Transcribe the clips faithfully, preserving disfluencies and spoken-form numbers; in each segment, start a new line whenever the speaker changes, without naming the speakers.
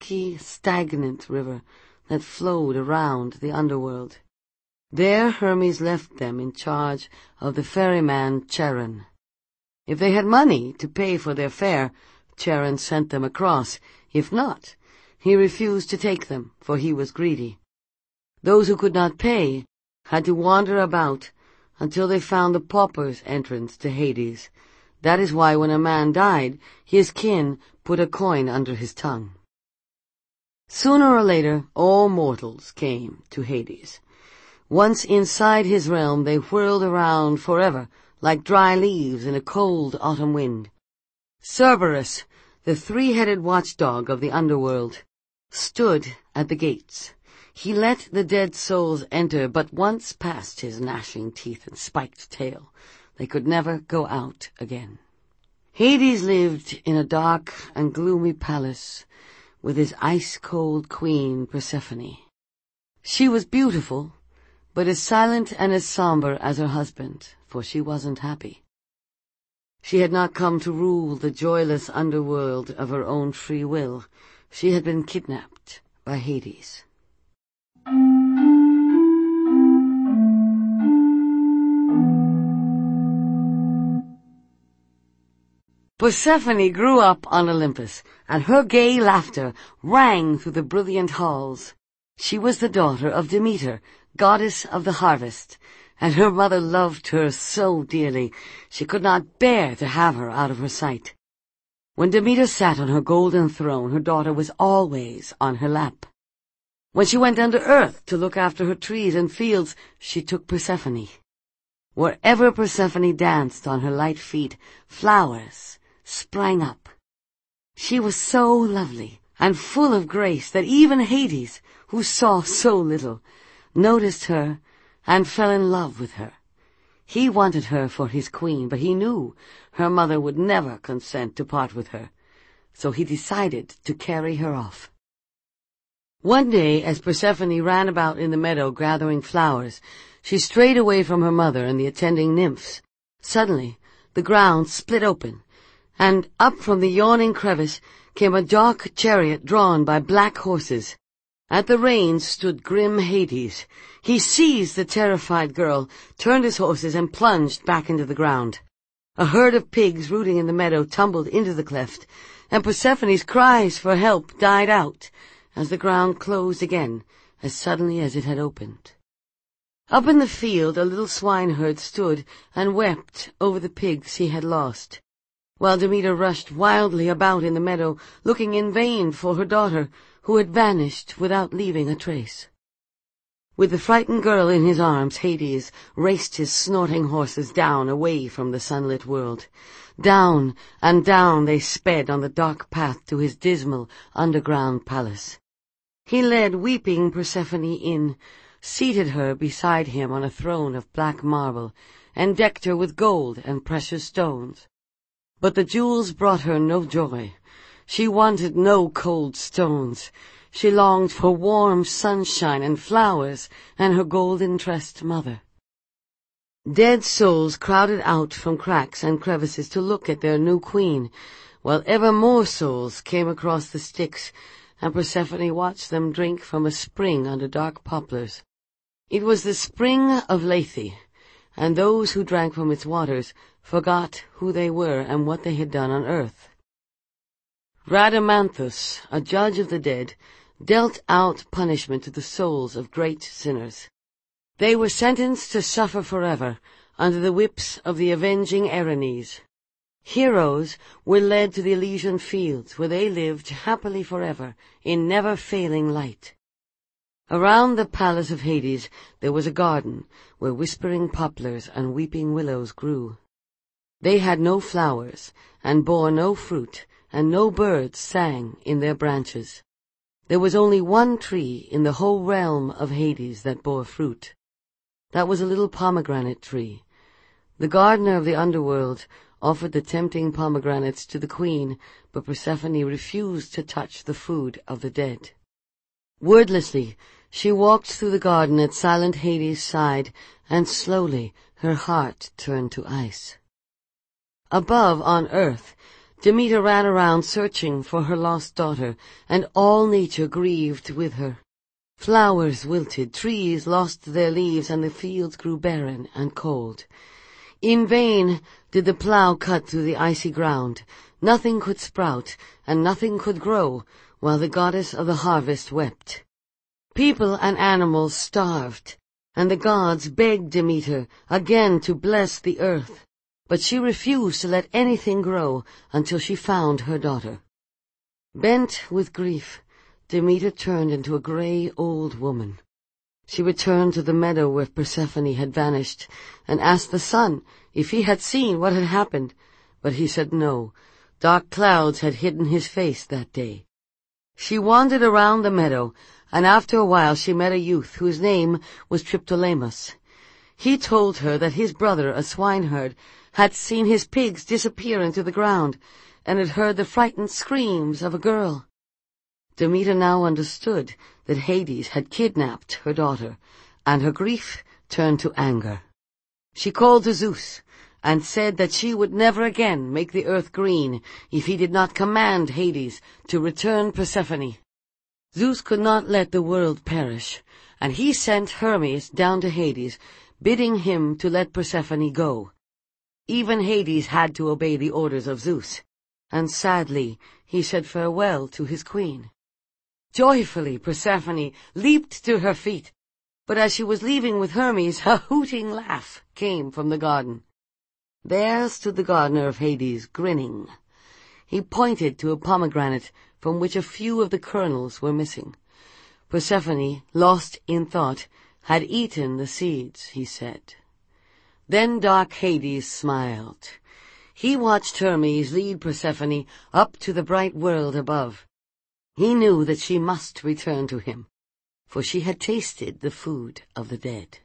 milky, stagnant river that flowed around the underworld. There Hermes left them in charge of the ferryman Charon. If they had money to pay for their fare, Charon sent them across. If not, he refused to take them, for he was greedy. Those who could not pay had to wander about until they found the pauper's entrance to Hades. That is why when a man died, his kin put a coin under his tongue. Sooner or later, all mortals came to Hades. Once inside his realm, they whirled around forever, like dry leaves in a cold autumn wind. Cerberus, the three-headed watchdog of the underworld, stood at the gates. He let the dead souls enter, but once past his gnashing teeth and spiked tail, they could never go out again. Hades lived in a dark and gloomy palace with his ice-cold queen, Persephone. She was beautiful, but as silent and as somber as her husband, for she wasn't happy. She had not come to rule the joyless underworld of her own free will. She had been kidnapped by Hades. Persephone grew up on Olympus, and her gay laughter rang through the brilliant halls. She was the daughter of Demeter, goddess of the harvest, and her mother loved her so dearly she could not bear to have her out of her sight. When Demeter sat on her golden throne, her daughter was always on her lap. When she went under earth to look after her trees and fields, she took Persephone. Wherever Persephone danced on her light feet, flowers sprang up. She was so lovely and full of grace that even Hades, who saw so little, noticed her and fell in love with her. He wanted her for his queen, but he knew her mother would never consent to part with her, so he decided to carry her off. One day, as Persephone ran about in the meadow gathering flowers, she strayed away from her mother and the attending nymphs. Suddenly, the ground split open, and up from the yawning crevice came a dark chariot drawn by black horses. At the reins stood grim Hades. He seized the terrified girl, turned his horses, and plunged back into the ground. A herd of pigs rooting in the meadow tumbled into the cleft, and Persephone's cries for help died out as the ground closed again as suddenly as it had opened. Up in the field a little swineherd stood and wept over the pigs he had lost, while Demeter rushed wildly about in the meadow, looking in vain for her daughter, who had vanished without leaving a trace. With the frightened girl in his arms, Hades raced his snorting horses down away from the sunlit world. Down and down they sped on the dark path to his dismal underground palace. He led weeping Persephone in, seated her beside him on a throne of black marble, and decked her with gold and precious stones. But the jewels brought her no joy. She wanted no cold stones. She longed for warm sunshine and flowers and her golden-tressed mother. Dead souls crowded out from cracks and crevices to look at their new queen, while ever more souls came across the Styx, and Persephone watched them drink from a spring under dark poplars. It was the spring of Lethe, and those who drank from its waters forgot who they were and what they had done on earth. Rhadamanthus, a judge of the dead, dealt out punishment to the souls of great sinners. They were sentenced to suffer forever under the whips of the avenging Erinyes. Heroes were led to the Elysian fields, where they lived happily forever in never-failing light. Around the palace of Hades there was a garden where whispering poplars and weeping willows grew. They had no flowers, and bore no fruit, and no birds sang in their branches. There was only one tree in the whole realm of Hades that bore fruit. That was a little pomegranate tree. The gardener of the underworld offered the tempting pomegranates to the queen, but Persephone refused to touch the food of the dead. Wordlessly, she walked through the garden at silent Hades' side, and slowly her heart turned to ice. Above, on earth, Demeter ran around searching for her lost daughter, and all nature grieved with her. Flowers wilted, trees lost their leaves, and the fields grew barren and cold. In vain did the plough cut through the icy ground. Nothing could sprout, and nothing could grow, while the goddess of the harvest wept. People and animals starved, and the gods begged Demeter again to bless the earth, but she refused to let anything grow until she found her daughter. Bent with grief, Demeter turned into a grey old woman. She returned to the meadow where Persephone had vanished, and asked the sun if he had seen what had happened, but he said no. Dark clouds had hidden his face that day. She wandered around the meadow, and after a while she met a youth whose name was Triptolemus. He told her that his brother, a swineherd, had seen his pigs disappear into the ground, and had heard the frightened screams of a girl. Demeter now understood that Hades had kidnapped her daughter, and her grief turned to anger. She called to Zeus, and said that she would never again make the earth green if he did not command Hades to return Persephone. Zeus could not let the world perish, and he sent Hermes down to Hades, bidding him to let Persephone go. Even Hades had to obey the orders of Zeus, and sadly he said farewell to his queen. Joyfully Persephone leaped to her feet, but as she was leaving with Hermes, a hooting laugh came from the garden. There stood the gardener of Hades, grinning. He pointed to a pomegranate from which a few of the kernels were missing. Persephone, lost in thought, had eaten the seeds, he said. Then dark Hades smiled. He watched Hermes lead Persephone up to the bright world above. He knew that she must return to him, for she had tasted the food of the dead.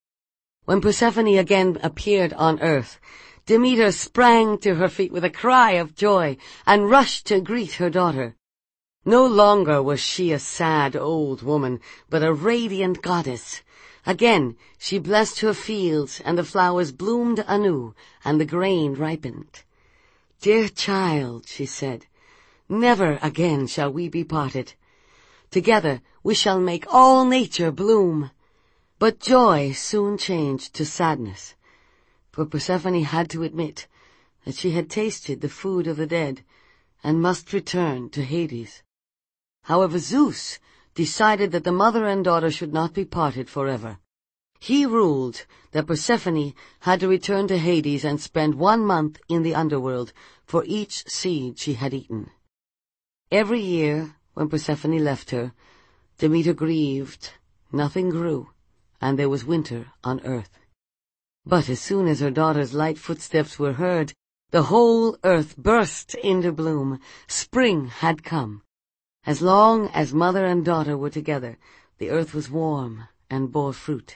When Persephone again appeared on earth, Demeter sprang to her feet with a cry of joy and rushed to greet her daughter. No longer was she a sad old woman, but a radiant goddess. Again she blessed her fields, and the flowers bloomed anew, and the grain ripened. "Dear child," she said, "never again shall we be parted. Together we shall make all nature bloom." But joy soon changed to sadness, for Persephone had to admit that she had tasted the food of the dead and must return to Hades. However, Zeus decided that the mother and daughter should not be parted forever. He ruled that Persephone had to return to Hades and spend one month in the underworld for each seed she had eaten. Every year, when Persephone left her, Demeter grieved. Nothing grew, and there was winter on earth. But as soon as her daughter's light footsteps were heard, the whole earth burst into bloom. Spring had come. As long as mother and daughter were together, the earth was warm and bore fruit.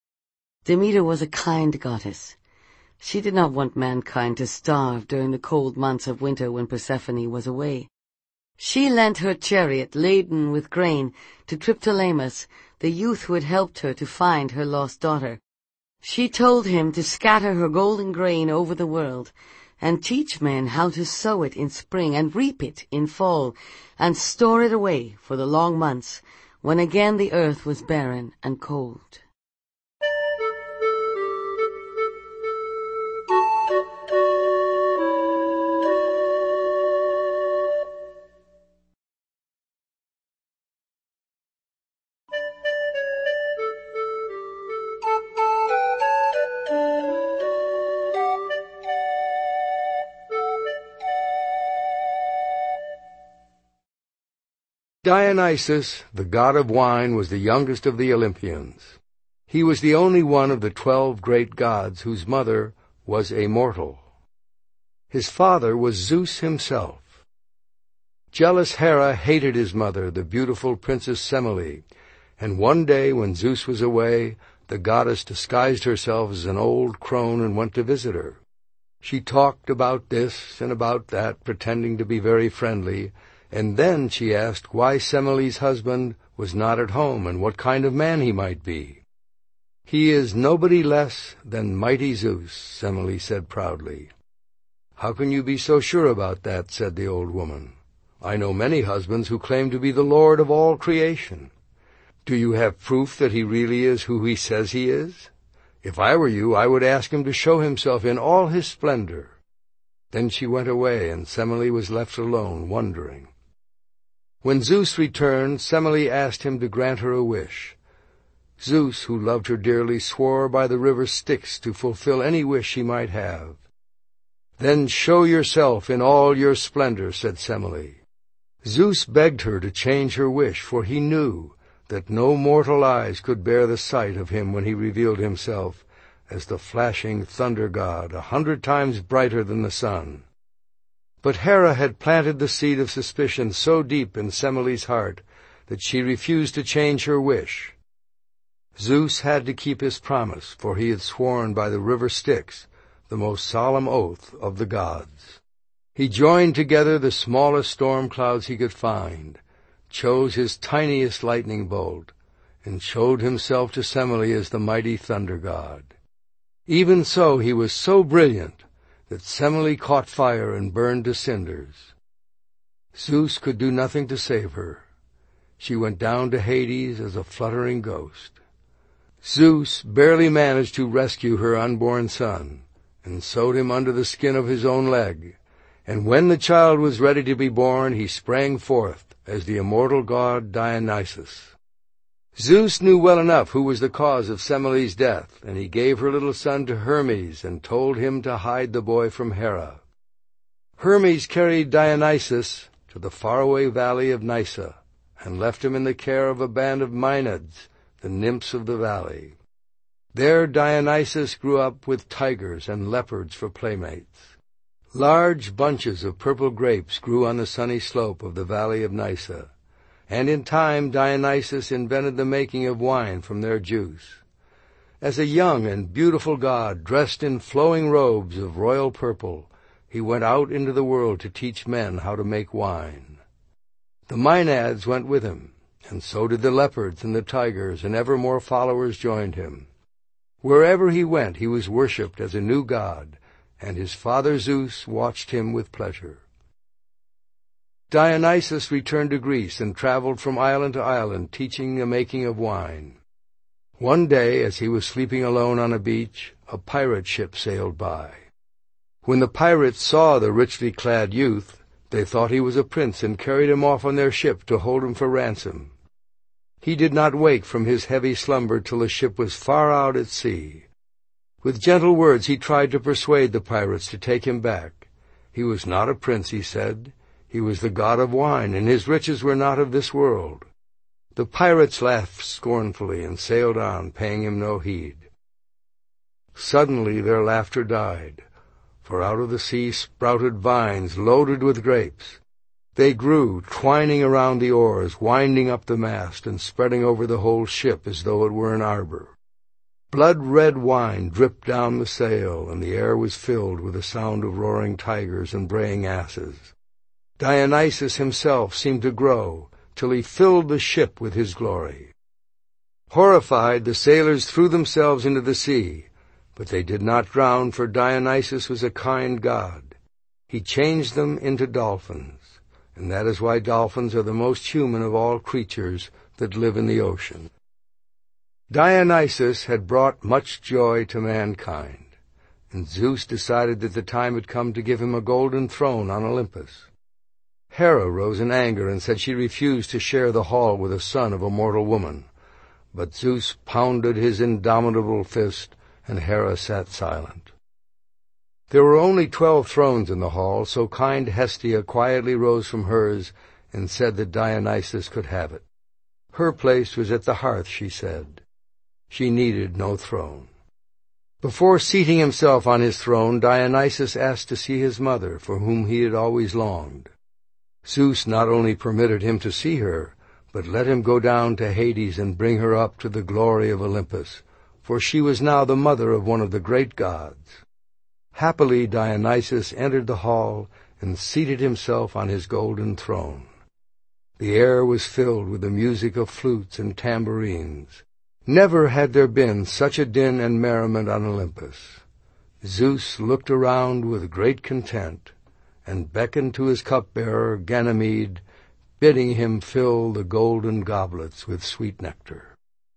Demeter was a kind goddess. She did not want mankind to starve during the cold months of winter when Persephone was away. She lent her chariot laden with grain to Triptolemus, the youth who had helped her to find her lost daughter. She told him to scatter her golden grain over the world, and teach men how to sow it in spring and reap it in fall, and store it away for the long months when again the earth was barren and cold.
Dionysus, the god of wine, was the youngest of the Olympians. He was the only one of the twelve great gods whose mother was a mortal. His father was Zeus himself. Jealous Hera hated his mother, the beautiful Princess Semele, and one day when Zeus was away, the goddess disguised herself as an old crone and went to visit her. She talked about this and about that, pretending to be very friendly, and then she asked why Semele's husband was not at home and what kind of man he might be. "He is nobody less than mighty Zeus," Semele said proudly. "How can you be so sure about that?" said the old woman. "I know many husbands who claim to be the Lord of all creation. Do you have proof that he really is who he says he is? If I were you, I would ask him to show himself in all his splendor." Then she went away, and Semele was left alone, wondering. When Zeus returned, Semele asked him to grant her a wish. Zeus, who loved her dearly, swore by the river Styx to fulfill any wish she might have. "Then show yourself in all your splendor," said Semele. Zeus begged her to change her wish, for he knew that no mortal eyes could bear the sight of him when he revealed himself as the flashing thunder god, a hundred times brighter than the sun. But Hera had planted the seed of suspicion so deep in Semele's heart that she refused to change her wish. Zeus had to keep his promise, for he had sworn by the river Styx, the most solemn oath of the gods. He joined together the smallest storm clouds he could find, chose his tiniest lightning bolt, and showed himself to Semele as the mighty thunder god. Even so, he was so brilliant that Semele caught fire and burned to cinders. Zeus could do nothing to save her. She went down to Hades as a fluttering ghost. Zeus barely managed to rescue her unborn son, and sewed him under the skin of his own leg. And when the child was ready to be born, he sprang forth as the immortal god Dionysus. Zeus knew well enough who was the cause of Semele's death, and he gave her little son to Hermes and told him to hide the boy from Hera. Hermes carried Dionysus to the faraway valley of Nysa and left him in the care of a band of Maenads, the nymphs of the valley. There Dionysus grew up with tigers and leopards for playmates. Large bunches of purple grapes grew on the sunny slope of the valley of Nysa, and in time Dionysus invented the making of wine from their juice. As a young and beautiful god, dressed in flowing robes of royal purple, he went out into the world to teach men how to make wine. The Maenads went with him, and so did the leopards and the tigers, and ever more followers joined him. Wherever he went, he was worshipped as a new god, and his father Zeus watched him with pleasure. Dionysus returned to Greece and traveled from island to island, teaching the making of wine. One day, as he was sleeping alone on a beach, a pirate ship sailed by. When the pirates saw the richly clad youth, they thought he was a prince and carried him off on their ship to hold him for ransom. He did not wake from his heavy slumber till the ship was far out at sea. With gentle words he tried to persuade the pirates to take him back. He was not a prince, he said. He was the god of wine, and his riches were not of this world. The pirates laughed scornfully and sailed on, paying him no heed. Suddenly their laughter died, for out of the sea sprouted vines loaded with grapes. They grew, twining around the oars, winding up the mast, and spreading over the whole ship as though it were an arbor. Blood-red wine dripped down the sail, and the air was filled with the sound of roaring tigers and braying asses. Dionysus himself seemed to grow, till he filled the ship with his glory. Horrified, the sailors threw themselves into the sea, but they did not drown, for Dionysus was a kind god. He changed them into dolphins, and that is why dolphins are the most human of all creatures that live in the ocean. Dionysus had brought much joy to mankind, and Zeus decided that the time had come to give him a golden throne on Olympus. Hera rose in anger and said she refused to share the hall with a son of a mortal woman, but Zeus pounded his indomitable fist, and Hera sat silent. There were only twelve thrones in the hall, so kind Hestia quietly rose from hers and said that Dionysus could have it. Her place was at the hearth, she said. She needed no throne. Before seating himself on his throne, Dionysus asked to see his mother, for whom he had always longed. Zeus not only permitted him to see her, but let him go down to Hades and bring her up to the glory of Olympus, for she was now the mother of one of the great gods. Happily Dionysus entered the hall and seated himself on his golden throne. The air was filled with the music of flutes and tambourines. Never had there been such a din and merriment on Olympus. Zeus looked around with great content, and beckoned to his cupbearer Ganymede, bidding him fill the golden goblets with sweet nectar.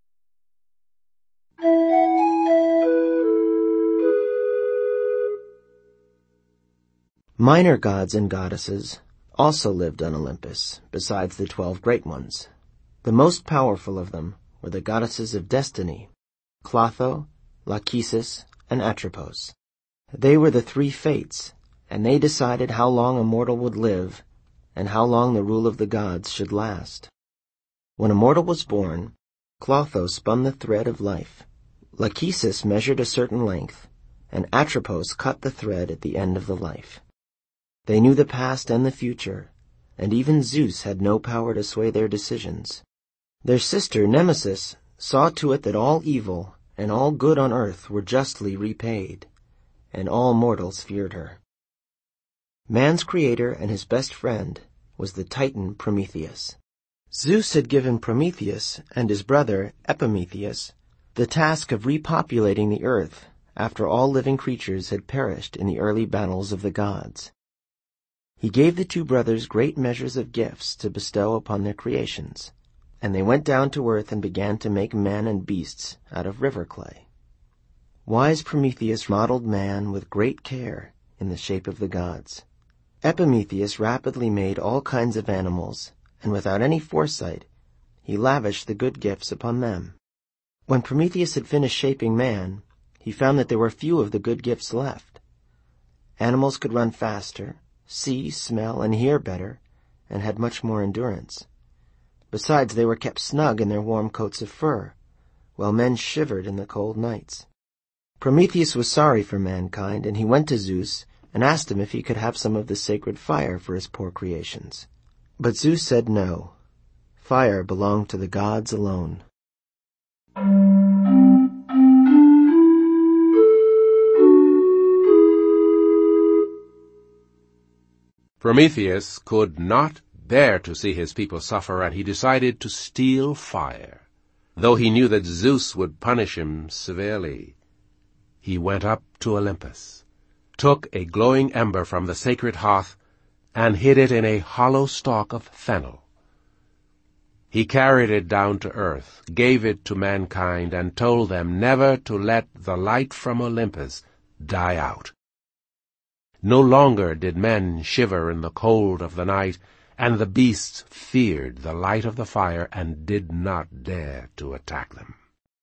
Minor gods and goddesses also lived on Olympus, besides the twelve great ones. The most powerful of them were the goddesses of destiny, Clotho, Lachesis, and Atropos. They were the three fates, and they decided how long a mortal would live and how long the rule of the gods should last. When a mortal was born, Clotho spun the thread of life, Lachesis measured a certain length, and Atropos cut the thread at the end of the life. They knew the past and the future, and even Zeus had no power to sway their decisions. Their sister Nemesis saw to it that all evil and all good on earth were justly repaid, and all mortals feared her. Man's creator and his best friend was the Titan Prometheus. Zeus had given Prometheus and his brother Epimetheus the task of repopulating the earth after all living creatures had perished in the early battles of the gods. He gave the two brothers great measures of gifts to bestow upon their creations, and they went down to earth and began to make men and beasts out of river clay. Wise Prometheus modeled man with great care in the shape of the gods. Epimetheus rapidly made all kinds of animals, and without any foresight, he lavished the good gifts upon them. When Prometheus had finished shaping man, he found that there were few of the good gifts left. Animals could run faster, see, smell, and hear better, and had much more endurance. Besides, they were kept snug in their warm coats of fur, while men shivered in the cold nights. Prometheus was sorry for mankind, and he went to Zeus and asked him if he could have some of the sacred fire for his poor creations. But Zeus said no. Fire belonged to the gods alone.
Prometheus could not bear to see his people suffer, and he decided to steal fire. Though he knew that Zeus would punish him severely, he went up to Olympus, took a glowing ember from the sacred hearth, and hid it in a hollow stalk of fennel. He carried it down to earth, gave it to mankind, and told them never to let the light from Olympus die out. No longer did men shiver in the cold of the night, and the beasts feared the light of the fire and did not dare to attack them.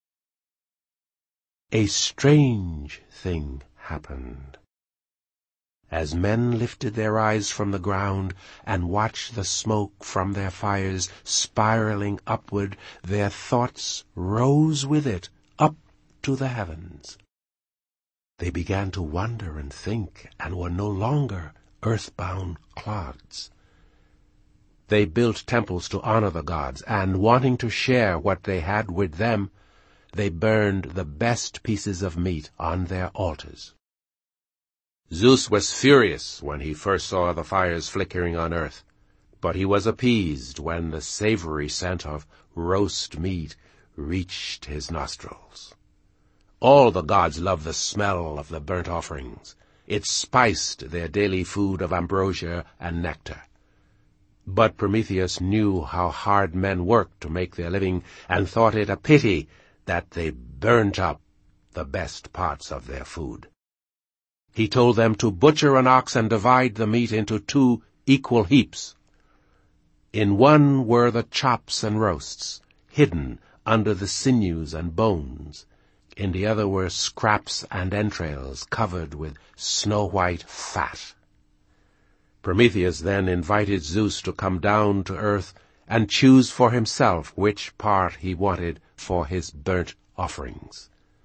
A strange thing happened. As men lifted their eyes from the ground and watched the smoke from their fires spiraling upward, their thoughts rose with it up to the heavens. They began to wonder and think, and were no longer earthbound clods. They built temples to honor the gods, and wanting to share what they had with them, they burned the best pieces of meat on their altars. Zeus was furious when he first saw the fires flickering on earth, but he was appeased when the savory scent of roast meat reached his nostrils. All the gods loved the smell of the burnt offerings. It spiced their daily food of ambrosia and nectar. But Prometheus knew how hard men worked to make their living, and thought it a pity that they burnt up the best parts of their food. He told them to butcher an ox and divide the meat into two equal heaps. In one were the chops and roasts, hidden under the sinews and bones. In the other were scraps and entrails covered with snow-white fat. Prometheus then invited Zeus to come down to earth and choose for himself which part he wanted for his burnt offerings.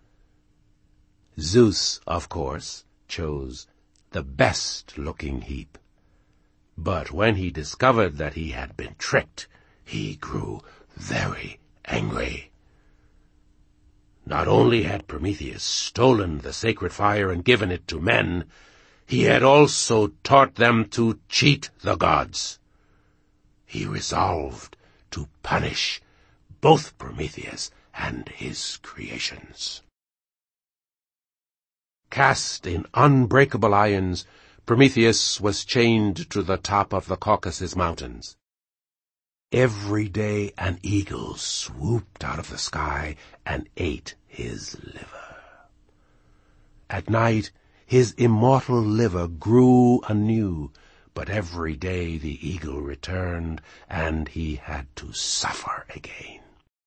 Zeus, of course, chose the best-looking heap. But when he discovered that he had been tricked, he grew very angry. Not only had Prometheus stolen the sacred fire and given it to men, he had also taught them to cheat the gods. He resolved to punish both Prometheus and his creations. Cast in unbreakable irons, Prometheus was chained to the top of the Caucasus Mountains. Every day an eagle swooped out of the sky and ate his liver. At night his immortal liver grew anew, but every day the eagle returned, and he had to suffer again.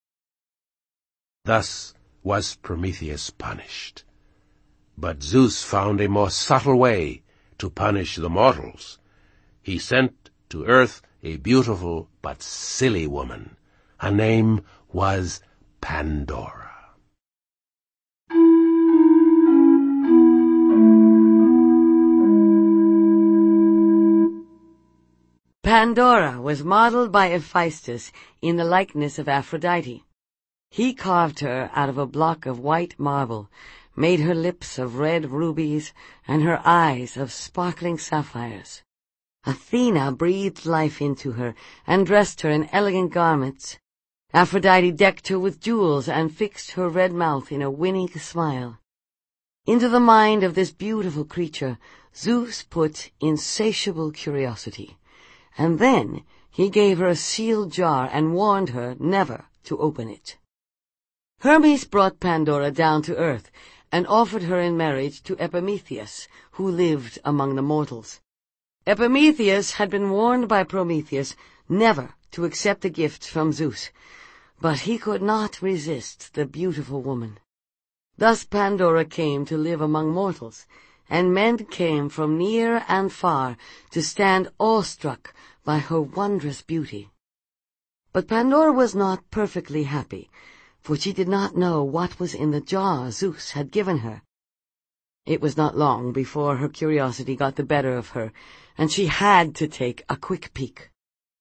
Thus was Prometheus punished. But Zeus found a more subtle way to punish the mortals. He sent to earth a beautiful but silly woman. Her name was Pandora.
Pandora was modeled by Hephaestus in the likeness of Aphrodite. He carved her out of a block of white marble, made her lips of red rubies, and her eyes of sparkling sapphires. Athena breathed life into her, and dressed her in elegant garments. Aphrodite decked her with jewels, and fixed her red mouth in a winning smile. Into the mind of this beautiful creature Zeus put insatiable curiosity, and then he gave her a sealed jar and warned her never to open it. Hermes brought Pandora down to earth and offered her in marriage to Epimetheus, who lived among the mortals. Epimetheus had been warned by Prometheus never to accept a gift from Zeus, but he could not resist the beautiful woman. Thus Pandora came to live among mortals, and men came from near and far to stand awestruck by her wondrous beauty. But Pandora was not perfectly happy, for she did not know what was in the jar Zeus had given her. It was not long before her curiosity got the better of her, and she had to take a quick peek.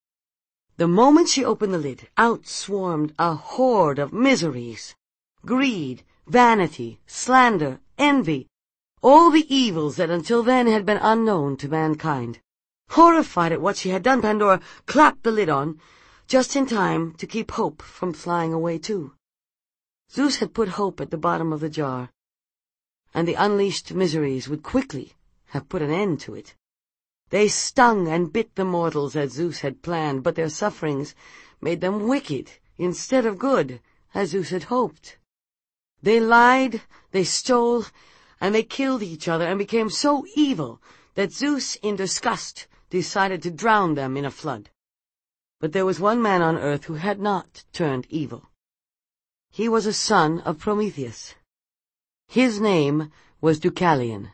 The moment she opened the lid, out swarmed a horde of miseries. Greed, vanity, slander, envy, all the evils that until then had been unknown to mankind. Horrified at what she had done, Pandora clapped the lid on, just in time to keep Hope from flying away too. Zeus had put Hope at the bottom of the jar, and the unleashed miseries would quickly have put an end to it. They stung and bit the mortals as Zeus had planned, but their sufferings made them wicked instead of good, as Zeus had hoped. They lied, they stole, and they killed each other and became so evil that Zeus, in disgust, decided to drown them in a flood. But there was one man on earth who had not turned evil. He was a son of Prometheus. His name was Deucalion.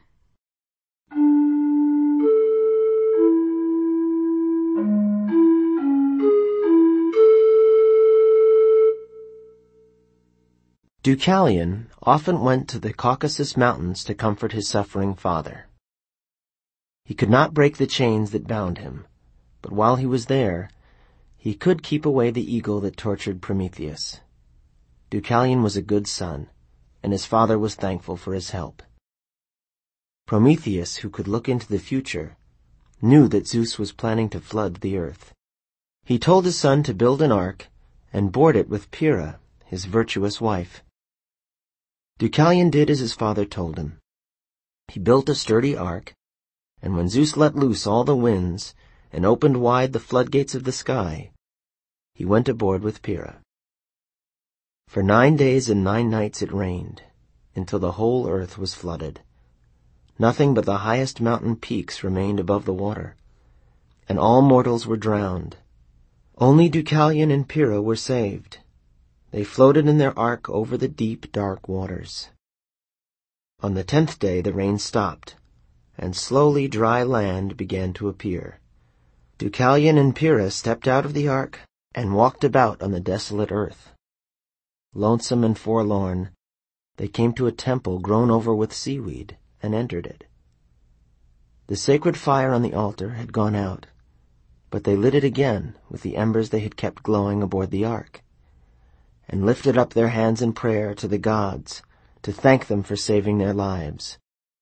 Deucalion often went to the Caucasus Mountains to comfort his suffering father. He could not break the chains that bound him, but while he was there, he could keep away the eagle that tortured Prometheus. Deucalion was a good son, and his father was thankful for his help. Prometheus, who could look into the future, knew that Zeus was planning to flood the earth. He told his son to build an ark and board it with Pyrrha, his virtuous wife. Deucalion did as his father told him. He built a sturdy ark, and when Zeus let loose all the winds and opened wide the floodgates of the sky, he went aboard with Pyrrha. For nine days and nine nights it rained, until the whole earth was flooded. Nothing but the highest mountain peaks remained above the water, and all mortals were drowned. Only Deucalion and Pyrrha were saved. They floated in their ark over the deep, dark waters. On the tenth day the rain stopped, and slowly dry land began to appear. Deucalion and Pyrrha stepped out of the ark and walked about on the desolate earth. Lonesome and forlorn, they came to a temple grown over with seaweed and entered it. The sacred fire on the altar had gone out, but they lit it again with the embers they had kept glowing aboard the ark, and lifted up their hands in prayer to the gods to thank them for saving their lives.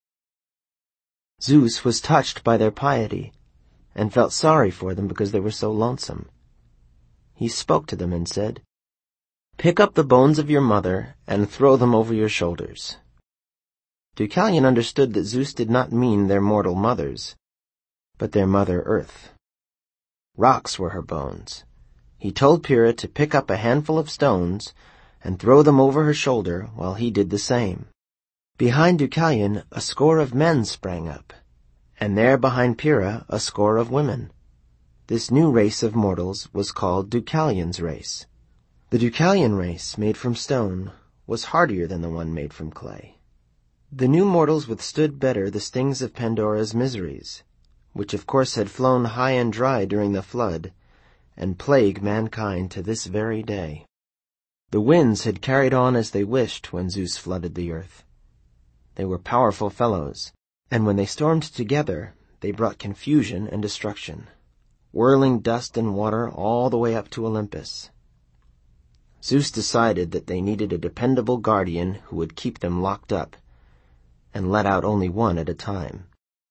Zeus was touched by their piety and felt sorry for them because they were so lonesome. He spoke to them and said, "Pick up the bones of your mother and throw them over your shoulders." Deucalion understood that Zeus did not mean their mortal mothers, but their mother Earth. Rocks were her bones. He told Pyrrha to pick up a handful of stones and throw them over her shoulder while he did the same. Behind Deucalion a score of men sprang up, and there behind Pyrrha a score of women. This new race of mortals was called Deucalion's race. The Deucalion race, made from stone, was hardier than the one made from clay. The new mortals withstood better the stings of Pandora's miseries, which of course had flown high and dry during the flood, and plague mankind to this very day. The winds had carried on as they wished when Zeus flooded the earth. They were powerful fellows, and when they stormed together, they brought confusion and destruction, whirling dust and water all the way up to Olympus. Zeus decided that they needed a dependable guardian who would keep them locked up, and let out only one at a time.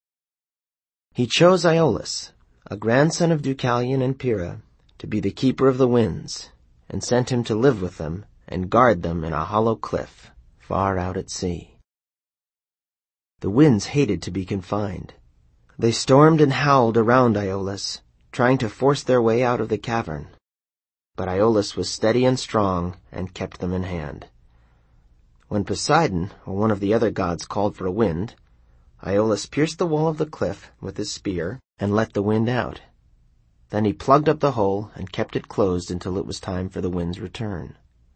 He chose Iolaus, a grandson of Deucalion and Pyrrha, to be the keeper of the winds, and sent him to live with them and guard them in a hollow cliff far out at sea. The winds hated to be confined. They stormed and howled around Iolaus, trying to force their way out of the cavern. But Iolaus was steady and strong and kept them in hand. When Poseidon, or one of the other gods, called for a wind, Iolaus pierced the wall of the cliff with his spear and let the wind out. Then he plugged up the hole and kept it closed until it was time for the wind's return.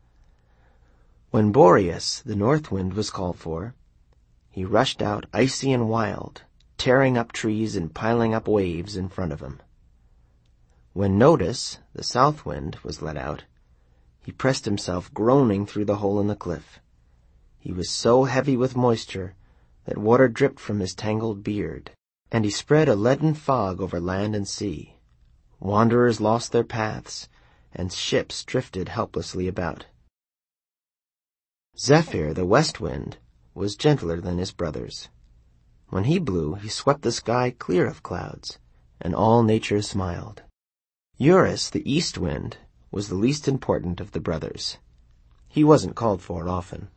When Boreas, the north wind, was called for, he rushed out icy and wild, tearing up trees and piling up waves in front of him. When Notus, the south wind, was let out, he pressed himself groaning through the hole in the cliff. He was so heavy with moisture that water dripped from his tangled beard, and he spread a leaden fog over land and sea. Wanderers lost their paths, and ships drifted helplessly about. Zephyr, the west wind, was gentler than his brothers. When he blew, he swept the sky clear of clouds, and all nature smiled. Eurus, the east wind, was the least important of the brothers. He wasn't called for often.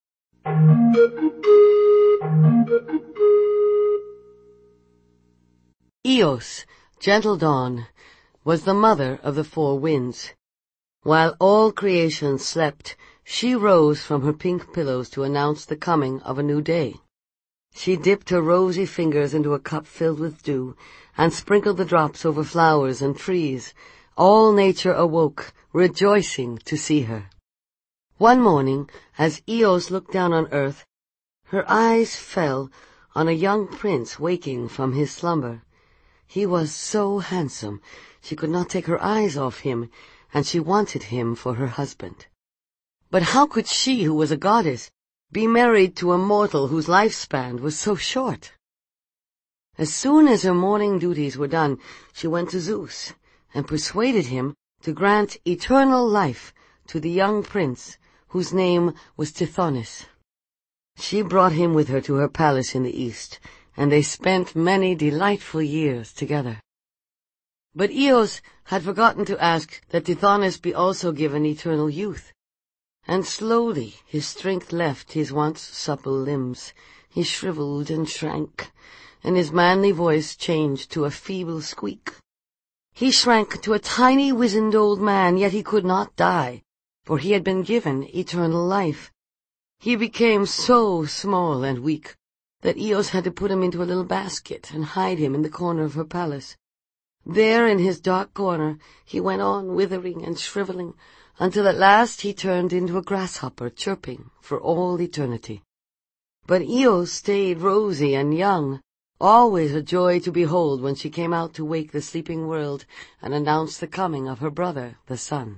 Eos, gentle dawn, was the mother of the four winds. While all creation slept, she rose from her pink pillows to announce the coming of a new day. She dipped her rosy fingers into a cup filled with dew and sprinkled the drops over flowers and trees. All nature awoke, rejoicing to see her. One morning, as Eos looked down on earth, her eyes fell on a young prince waking from his slumber. He was so handsome, she could not take her eyes off him, and she wanted him for her husband. But how could she, who was a goddess, be married to a mortal whose lifespan was so short? As soon as her morning duties were done, she went to Zeus and persuaded him to grant eternal life to the young prince, whose name was Tithonus. She brought him with her to her palace in the east, and they spent many delightful years together. But Eos had forgotten to ask that Tithonus be also given eternal youth, and slowly his strength left his once supple limbs. He shriveled and shrank, and his manly voice changed to a feeble squeak. He shrank to a tiny wizened old man, yet he could not die, for he had been given eternal life. He became so small and weak that Eos had to put him into a little basket and hide him in the corner of her palace. There in his dark corner he went on withering and shriveling, until at last he turned into a grasshopper chirping for all eternity. But Eos stayed rosy and young, always a joy to behold when she came out to wake the sleeping world and announce the coming of her brother, the sun.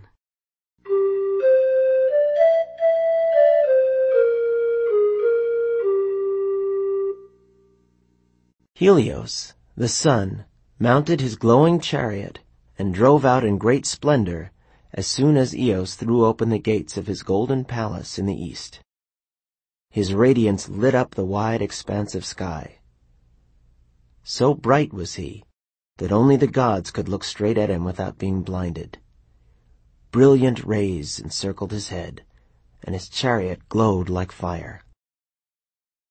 Helios, the sun, mounted his glowing chariot and drove out in great splendor as soon as Eos threw open the gates of his golden palace in the east. His radiance lit up the wide expanse of sky. So bright was he that only the gods could look straight at him without being blinded. Brilliant rays encircled his head, and his chariot glowed like fire.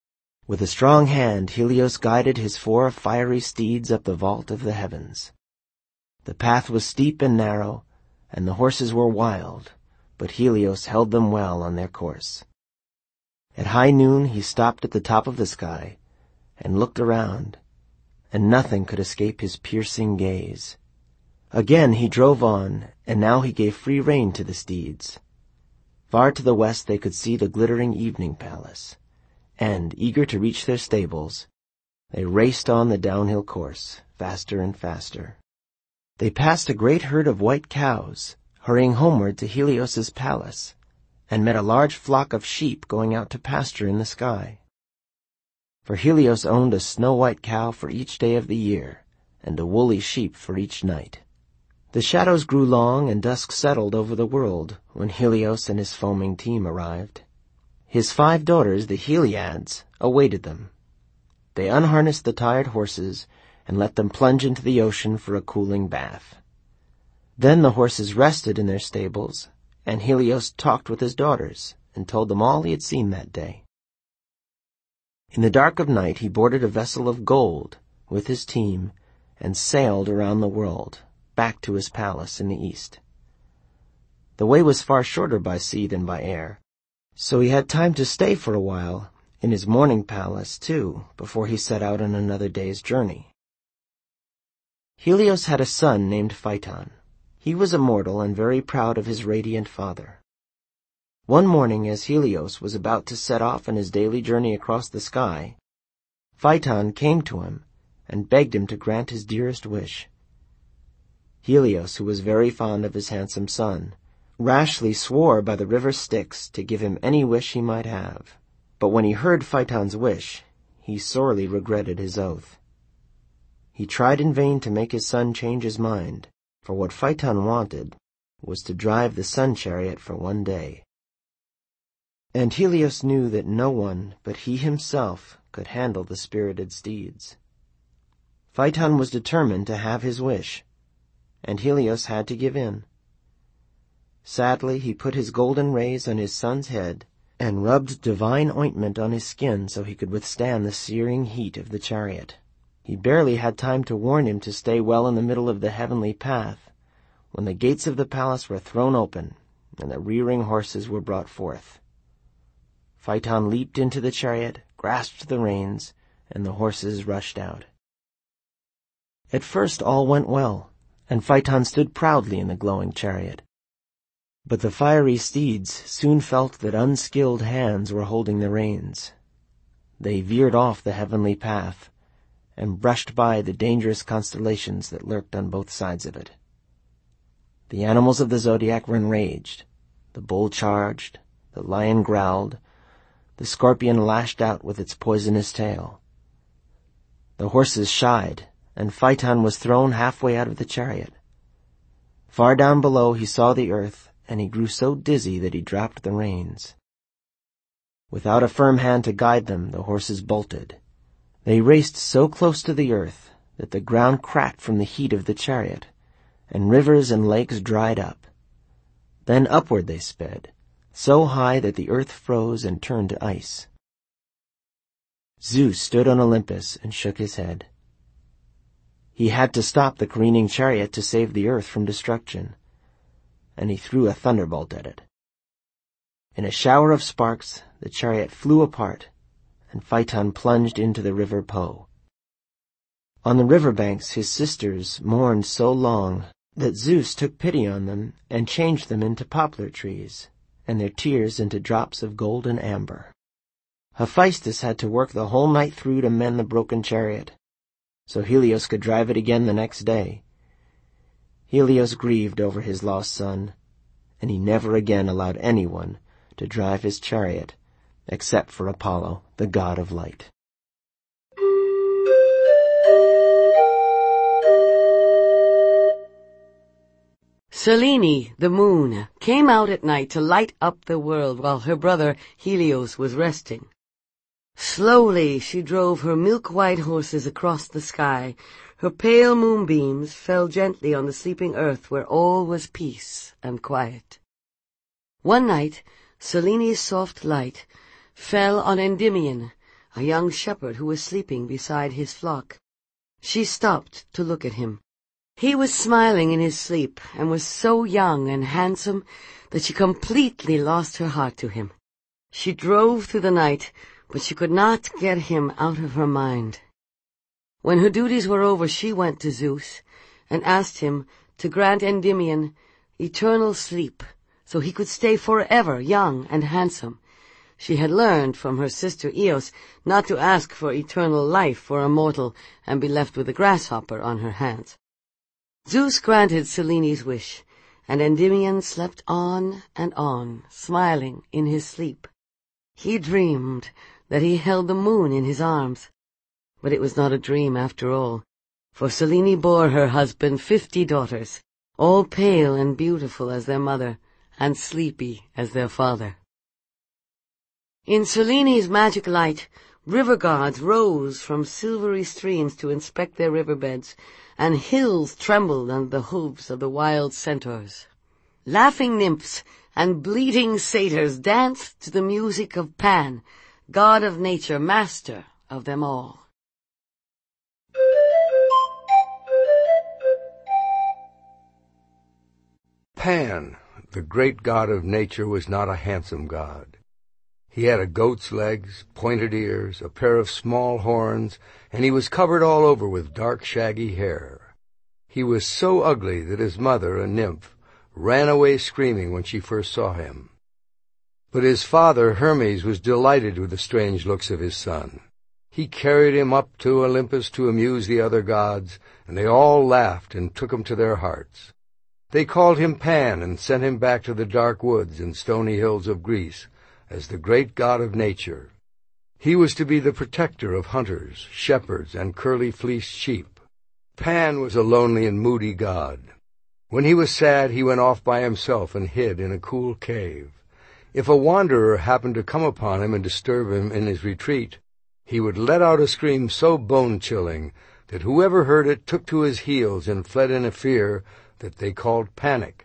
With a strong hand, Helios guided his four fiery steeds up the vault of the heavens. The path was steep and narrow, and the horses were wild, but Helios held them well on their course. At high noon he stopped at the top of the sky and looked around, and nothing could escape his piercing gaze. Again he drove on, and now he gave free rein to the steeds. Far to the west they could see the glittering evening palace, and, eager to reach their stables, they raced on the downhill course, faster and faster. They passed a great herd of white cows, hurrying homeward to Helios's palace, and met a large flock of sheep going out to pasture in the sky. For Helios owned a snow-white cow for each day of the year, and a woolly sheep for each night. The shadows grew long and dusk settled over the world when Helios and his foaming team arrived. His five daughters, the Heliads, awaited them. They unharnessed the tired horses and let them plunge into the ocean for a cooling bath. Then the horses rested in their stables, and Helios talked with his daughters and told them all he had seen that day. In the dark of night he boarded a vessel of gold with his team and sailed around the world, back to his palace in the east. The way was far shorter by sea than by air, so he had time to stay for a while in his morning palace, too, before he set out on another day's journey. Helios had a son named Phaeton. He was immortal and very proud of his radiant father. One morning, as Helios was about to set off on his daily journey across the sky, Phaeton came to him and begged him to grant his dearest wish. Helios, who was very fond of his handsome son, rashly swore by the river Styx to give him any wish he might have. But when he heard Phaeton's wish, he sorely regretted his oath. He tried in vain to make his son change his mind, for what Phaeton wanted was to drive the sun chariot for one day. And Helios knew that no one but he himself could handle the spirited steeds. Phaeton was determined to have his wish, and Helios had to give in. Sadly, he put his golden rays on his son's head and rubbed divine ointment on his skin so he could withstand the searing heat of the chariot. He barely had time to warn him to stay well in the middle of the heavenly path when the gates of the palace were thrown open and the rearing horses were brought forth. Phaeton leaped into the chariot, grasped the reins, and the horses rushed out. At first all went well, and Phaeton stood proudly in the glowing chariot. But the fiery steeds soon felt that unskilled hands were holding the reins. They veered off the heavenly path and brushed by the dangerous constellations that lurked on both sides of it. The animals of the zodiac were enraged. The bull charged, the lion growled, the scorpion lashed out with its poisonous tail. The horses shied, and Phaeton was thrown halfway out of the chariot. Far down below he saw the earth, and he grew so dizzy that he dropped the reins. Without a firm hand to guide them, the horses bolted. They raced so close to the earth that the ground cracked from the heat of the chariot, and rivers and lakes dried up. Then upward they sped, so high that the earth froze and turned to ice. Zeus stood on Olympus and shook his head. He had to stop the careening chariot to save the earth from destruction, and he threw a thunderbolt at it. In a shower of sparks, the chariot flew apart, and Phaeton plunged into the river Po. On the river banks his sisters mourned so long that Zeus took pity on them and changed them into poplar trees, and their tears into drops of gold and amber. Hephaestus had to work the whole night through to mend the broken chariot, so Helios could drive it again the next day. Helios grieved over his lost son, and he never again allowed anyone to drive his chariot except for Apollo, the god of light.
Selene, the moon, came out at night to light up the world while her brother Helios was resting. Slowly she drove her milk-white horses across the sky. Her pale moonbeams fell gently on the sleeping earth where all was peace and quiet. One night, Selene's soft light fell on Endymion, a young shepherd who was sleeping beside his flock. She stopped to look at him. He was smiling in his sleep and was so young and handsome that she completely lost her heart to him. She drove through the night, but she could not get him out of her mind. When her duties were over, she went to Zeus and asked him to grant Endymion eternal sleep so he could stay forever young and handsome. She had learned from her sister Eos not to ask for eternal life for a mortal and be left with a grasshopper on her hands. Zeus granted Selene's wish, and Endymion slept on and on, smiling in his sleep. He dreamed that he held the moon in his arms. But it was not a dream after all, for Selene bore her husband fifty daughters, all pale and beautiful as their mother, and sleepy as their father. In Selene's magic light, river gods rose from silvery streams to inspect their riverbeds, and hills trembled under the hooves of the wild centaurs. Laughing nymphs and bleating satyrs danced to the music of Pan, god of nature, master of them all.
Pan, the great god of nature, was not a handsome god. He had a goat's legs, pointed ears, a pair of small horns, and he was covered all over with dark shaggy hair. He was so ugly that his mother, a nymph, ran away screaming when she first saw him. But his father, Hermes, was delighted with the strange looks of his son. He carried him up to Olympus to amuse the other gods, and they all laughed and took him to their hearts. They called him Pan and sent him back to the dark woods and stony hills of Greece as the great god of nature. He was to be the protector of hunters, shepherds, and curly-fleeced sheep. Pan was a lonely and moody god. When he was sad, he went off by himself and hid in a cool cave. If a wanderer happened to come upon him and disturb him in his retreat, he would let out a scream so bone-chilling that whoever heard it took to his heels and fled in a fear that they called panic.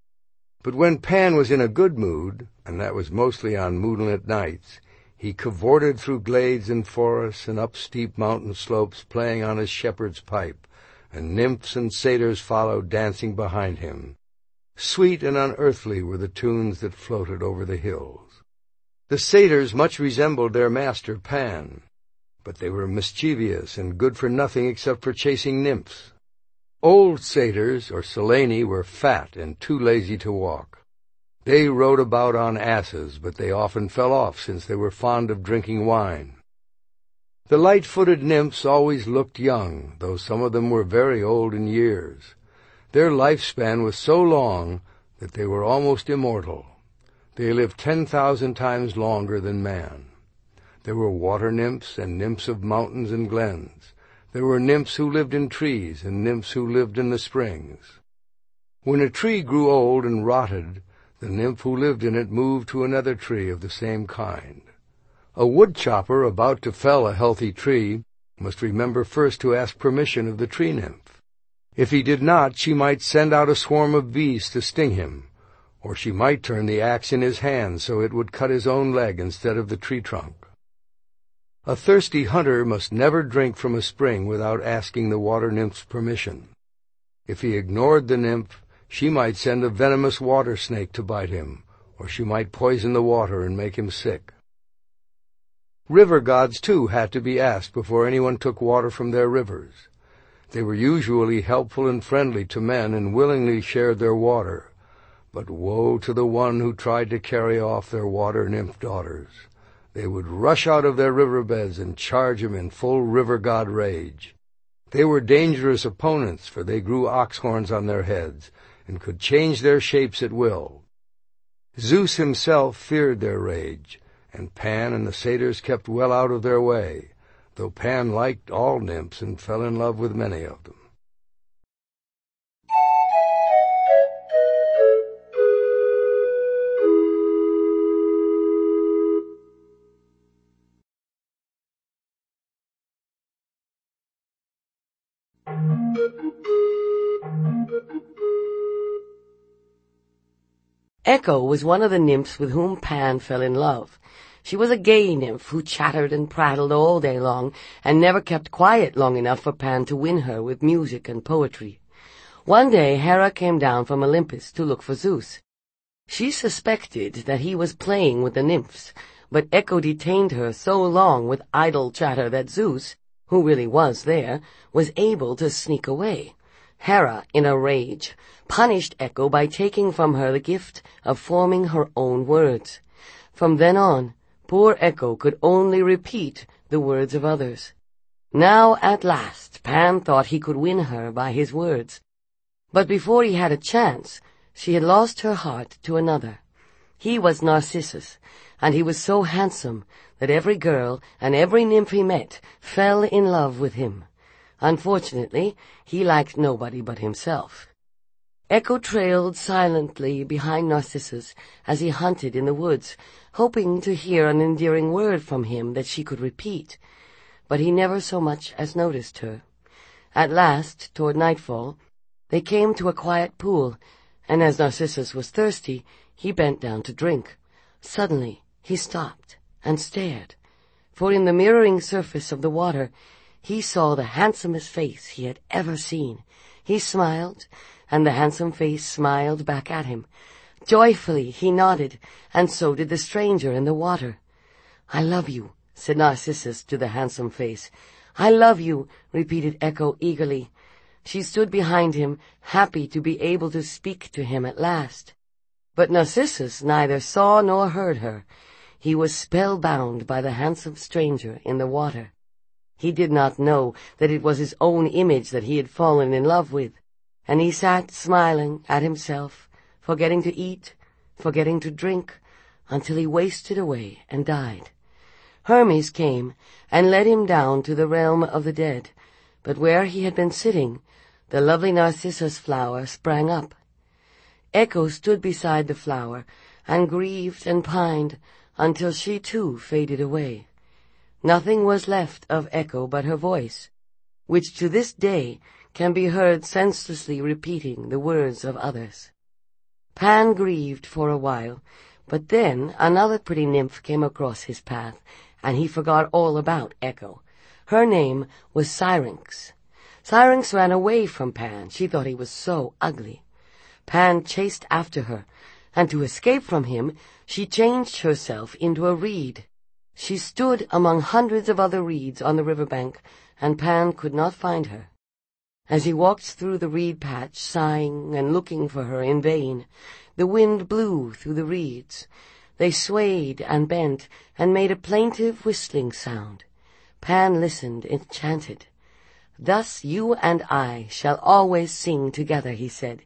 But when Pan was in a good mood, and that was mostly on moonlit nights, he cavorted through glades and forests and up steep mountain slopes playing on his shepherd's pipe, and nymphs and satyrs followed dancing behind him. Sweet and unearthly were the tunes that floated over the hills. The satyrs much resembled their master Pan, but they were mischievous and good for nothing except for chasing nymphs. Old satyrs, or Selene, were fat and too lazy to walk. They rode about on asses, but they often fell off since they were fond of drinking wine. The light-footed nymphs always looked young, though some of them were very old in years. Their lifespan was so long that they were almost immortal. They lived ten thousand times longer than man. There were water nymphs and nymphs of mountains and glens. There were nymphs who lived in trees and nymphs who lived in the springs. When a tree grew old and rotted, the nymph who lived in it moved to another tree of the same kind. A woodchopper about to fell a healthy tree must remember first to ask permission of the tree nymph. If he did not, she might send out a swarm of bees to sting him, or she might turn the axe in his hand so it would cut his own leg instead of the tree trunk. A thirsty hunter must never drink from a spring without asking the water nymph's permission. If he ignored the nymph, she might send a venomous water snake to bite him, or she might poison the water and make him sick. River gods, too, had to be asked before anyone took water from their rivers. They were usually helpful and friendly to men and willingly shared their water. But woe to the one who tried to carry off their water nymph daughters. They would rush out of their riverbeds and charge him in full river god rage. They were dangerous opponents, for they grew ox horns on their heads and could change their shapes at will. Zeus himself feared their rage, and Pan and the satyrs kept well out of their way, though Pan liked all nymphs and fell in love with many of them.
Echo was one of the nymphs with whom Pan fell in love. She was a gay nymph who chattered and prattled all day long and never kept quiet long enough for Pan to win her with music and poetry. One day Hera came down from Olympus to look for Zeus. She suspected that he was playing with the nymphs, but Echo detained her so long with idle chatter that Zeus, who really was there, was able to sneak away. Hera, in a rage, punished Echo by taking from her the gift of forming her own words. From then on, poor Echo could only repeat the words of others. Now, at last, Pan thought he could win her by his words. But before he had a chance, she had lost her heart to another. He was Narcissus, and he was so handsome that every girl and every nymph he met fell in love with him. Unfortunately, he liked nobody but himself. Echo trailed silently behind Narcissus as he hunted in the woods, hoping to hear an endearing word from him that she could repeat. But he never so much as noticed her. At last, toward nightfall, they came to a quiet pool, and as Narcissus was thirsty, he bent down to drink. Suddenly he stopped and stared, for in the mirroring surface of the water he saw the handsomest face he had ever seen. He smiled, and the handsome face smiled back at him. Joyfully he nodded, and so did the stranger in the water. "I love you," said Narcissus to the handsome face. "I love you," repeated Echo eagerly. She stood behind him, happy to be able to speak to him at last. But Narcissus neither saw nor heard her. He was spellbound by the handsome stranger in the water. He did not know that it was his own image that he had fallen in love with, and he sat smiling at himself, forgetting to eat, forgetting to drink, until he wasted away and died. Hermes came and led him down to the realm of the dead, but where he had been sitting, the lovely narcissus flower sprang up. Echo stood beside the flower and grieved and pined until she too faded away. Nothing was left of Echo but her voice, which to this day can be heard senselessly repeating the words of others. Pan grieved for a while, but then another pretty nymph came across his path, and he forgot all about Echo. Her name was Syrinx. Syrinx ran away from Pan. She thought he was so ugly. Pan chased after her, and to escape from him, she changed herself into a reed. She stood among hundreds of other reeds on the river bank, and Pan could not find her. As he walked through the reed patch, sighing and looking for her in vain, the wind blew through the reeds. They swayed and bent and made a plaintive whistling sound. Pan listened, enchanted. "Thus you and I shall always sing together," he said.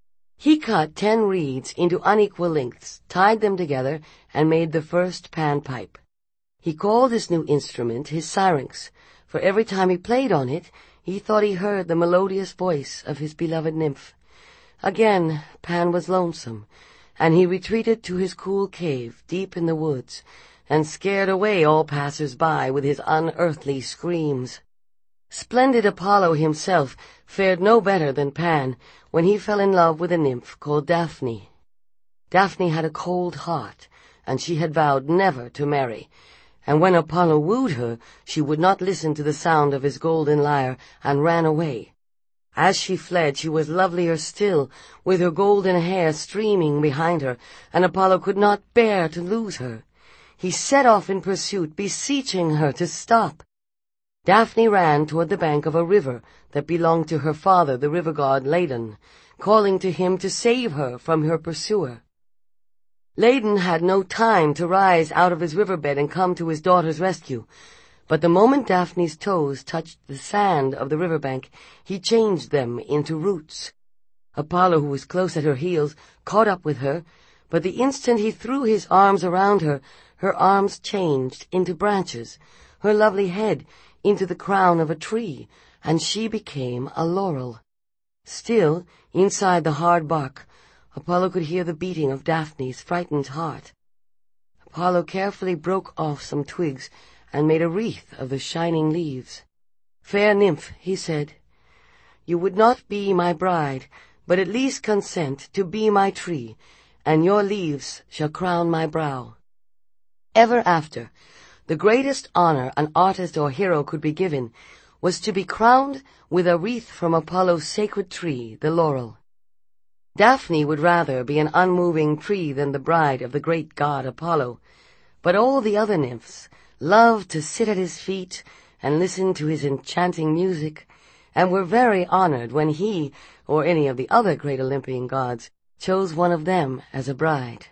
He cut ten reeds into unequal lengths, tied them together, and made the first Pan pipe. He called this new instrument his syrinx, for every time he played on it, he thought he heard the melodious voice of his beloved nymph. Again Pan was lonesome, and he retreated to his cool cave deep in the woods, and scared away all passers-by with his unearthly screams. Splendid Apollo himself fared no better than Pan when he fell in love with a nymph called Daphne. Daphne had a cold heart, and she had vowed never to marry, and when Apollo wooed her, she would not listen to the sound of his golden lyre, and ran away. As she fled, she was lovelier still, with her golden hair streaming behind her, and Apollo could not bear to lose her. He set off in pursuit, beseeching her to stop. Daphne ran toward the bank of a river that belonged to her father, the river god Ladon, calling to him to save her from her pursuer. Ladon had no time to rise out of his riverbed and come to his daughter's rescue, but the moment Daphne's toes touched the sand of the riverbank, he changed them into roots. Apollo, who was close at her heels, caught up with her, but the instant he threw his arms around her, her arms changed into branches, her lovely head into the crown of a tree, and she became a laurel. Still, inside the hard bark, Apollo could hear the beating of Daphne's frightened heart. Apollo carefully broke off some twigs and made a wreath of the shining leaves. "Fair nymph," he said, "you would not be my bride, but at least consent to be my tree, and your leaves shall crown my brow. Ever after, the greatest honor an artist or hero could be given was to be crowned with a wreath from Apollo's sacred tree, the laurel. Daphne would rather be an unmoving tree than the bride of the great god Apollo, but all the other nymphs loved to sit at his feet and listen to his enchanting music, and were very honored when he, or any of the other great Olympian gods, chose one of them as a bride.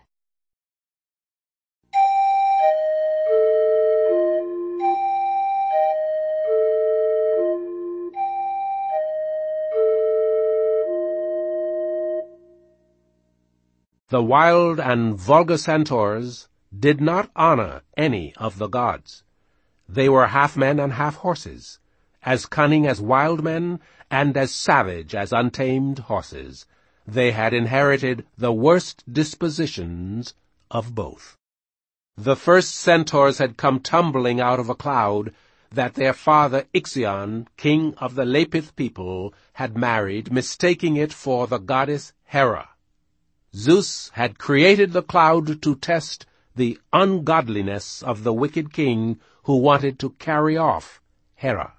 The wild and vulgar centaurs did not honor any of the gods. They were half men and half horses, as cunning as wild men and as savage as untamed horses. They had inherited the worst dispositions of both. The first centaurs had come tumbling out of a cloud that their father Ixion, king of the Lapith people, had married, mistaking it for the goddess Hera. Zeus had created the cloud to test the ungodliness of the wicked king who wanted to carry off Hera.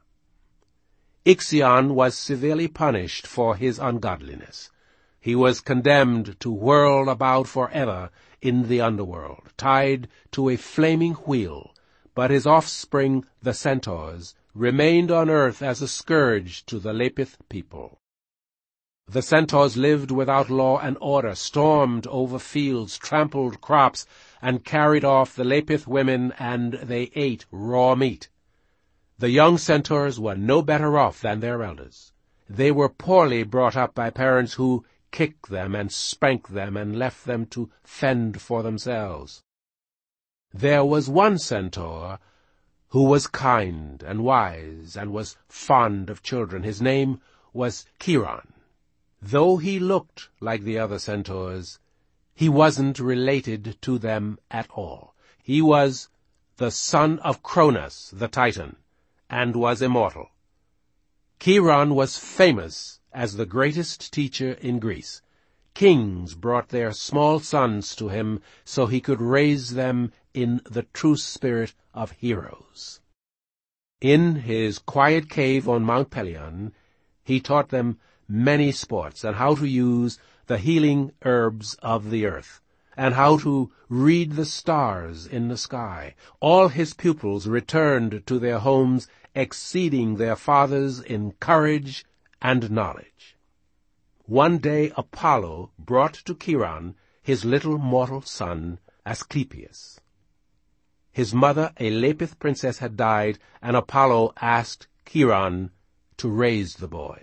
Ixion was severely punished for his ungodliness. He was condemned to whirl about forever in the underworld, tied to a flaming wheel, but his offspring, the centaurs, remained on earth as a scourge to the Lapith people. The centaurs lived without law and order, stormed over fields, trampled crops, and carried off the Lapith women, and they ate raw meat. The young centaurs were no better off than their elders. They were poorly brought up by parents who kicked them and spanked them and left them to fend for themselves. There was one centaur who was kind and wise and was fond of children. His name was Chiron. Though he looked like the other centaurs, he wasn't related to them at all. He was the son of Cronus, the Titan, and was immortal. Chiron was famous as the greatest teacher in Greece. Kings brought their small sons to him so he could raise them in the true spirit of heroes. In his quiet cave on Mount Pelion, he taught them many sports, and how to use the healing herbs of the earth, and how to read the stars in the sky. All his pupils returned to their homes, exceeding their fathers in courage and knowledge. One day Apollo brought to Chiron his little mortal son, Asclepius. His mother, a Lapith princess, had died, and Apollo asked Chiron to raise the boy.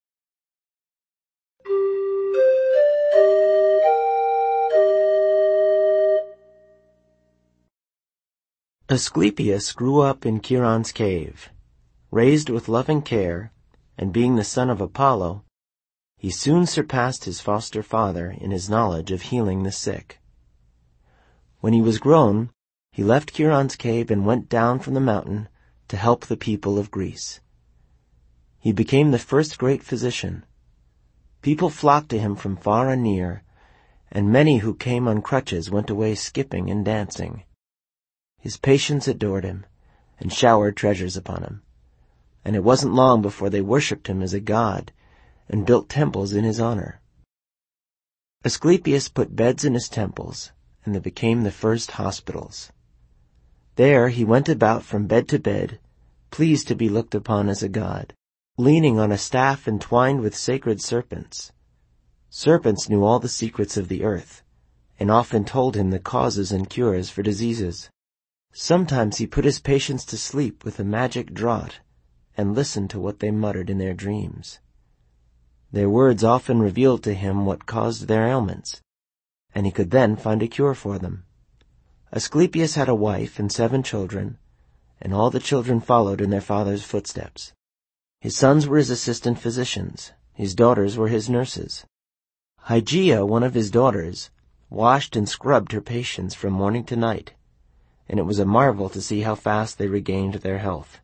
Asclepius grew up in Chiron's cave. Raised with loving care, and being the son of Apollo, he soon surpassed his foster father in his knowledge of healing the sick. When he was grown, he left Chiron's cave and went down from the mountain to help the people of Greece. He became the first great physician. People flocked to him from far and near, and many who came on crutches went away skipping and dancing. His patients adored him and showered treasures upon him, and it wasn't long before they worshipped him as a god and built temples in his honor. Asclepius put beds in his temples, and they became the first hospitals. There he went about from bed to bed, pleased to be looked upon as a god, leaning on a staff entwined with sacred serpents. Serpents knew all the secrets of the earth, and often told him the causes and cures for diseases. Sometimes he put his patients to sleep with a magic draught and listened to what they muttered in their dreams. Their words often revealed to him what caused their ailments, and he could then find a cure for them. Asclepius had a wife and seven children, and all the children followed in their father's footsteps. His sons were his assistant physicians, his daughters were his nurses. Hygeia, one of his daughters, washed and scrubbed her patients from morning to night, and it was a marvel to see how fast they regained their health.